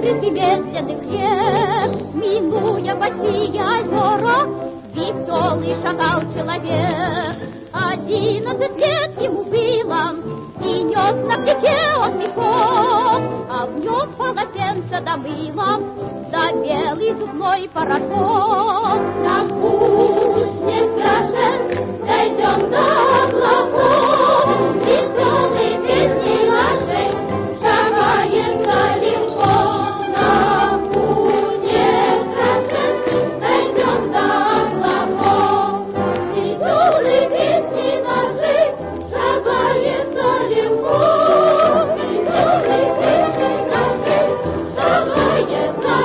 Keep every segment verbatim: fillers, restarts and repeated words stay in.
быстрых и медленных рек, минуя большие озера, веселый шагал человек. Одиннадцать лет ему было, и нес на плече он мешок, а в нем полотенце да мыло, да белый зубной порошок. Нам путь не страшен, дойдем до облаков, веселые песни нашей шагается легко. Нам путь не страшен, дойдем до облаков, веселые песни нашей шагается легко. Веселые песни нашей шагается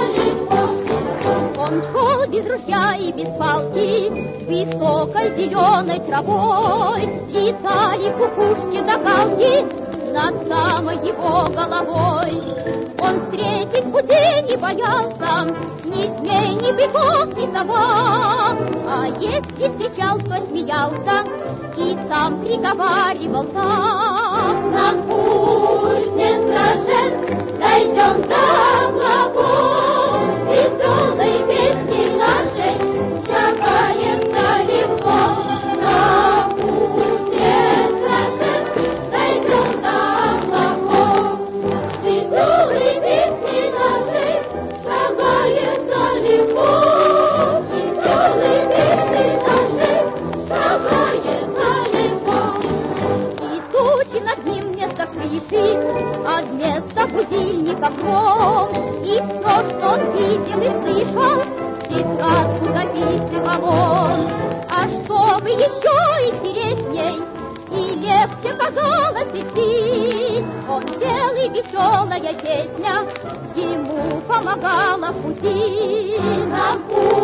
легко. Он шел без ружья и без палки, высокой зеленой травой, летали кукушки да галки над самой его головой. Он встретить пути не боялся, ни змей, ни быков, ни сова, а если встречал, то смеялся и сам приговаривал так. Нам путь не страшен, дойдем до облаков, веселой песни нашей шагается легко. Нам путь не страшен, дойдем до облаков, веселой песни нашей шагается легко. Веселой песни нашей шагается легко. И тучи над ним вместо крыши, а вместо будильника гром. И все, что он видел и слышал, тетрадку записывал он. А чтобы еще интересней и легче казалось идти, он пел, и веселая песня ему помогала в пути. Нам путь